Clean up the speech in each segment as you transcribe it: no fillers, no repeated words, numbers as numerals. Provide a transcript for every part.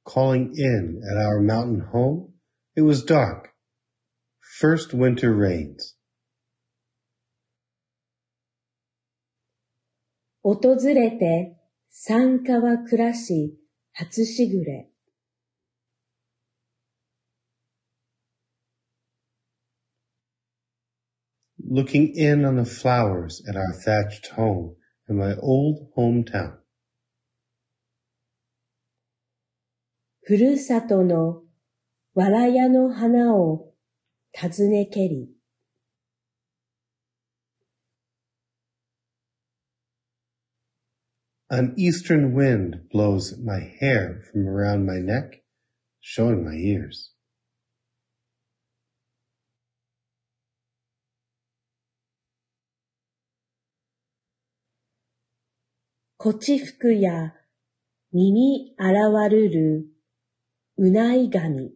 calling in at our mountain home. It was dark. First winter rains. 訪れて山川暮らし初しぐれ。 Looking in on the flowers at our thatched home in my old hometown. ふるさとのわらやの花を訪ねけり。 An eastern wind blows my hair from around my neck, showing my ears. こちふくや耳あらわるるうないがみ。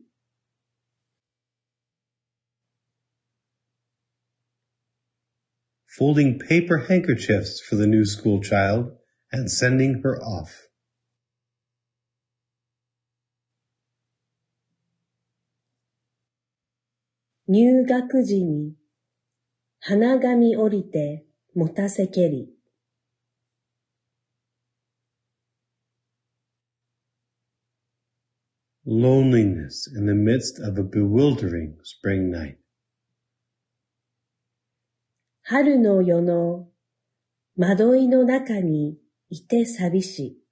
Folding paper handkerchiefs for the new school child and sending her off. 入学時に花紙降りて持たせけり。 Loneliness in the midst of a bewildering spring night. 春の夜の窓井の中にいて寂し。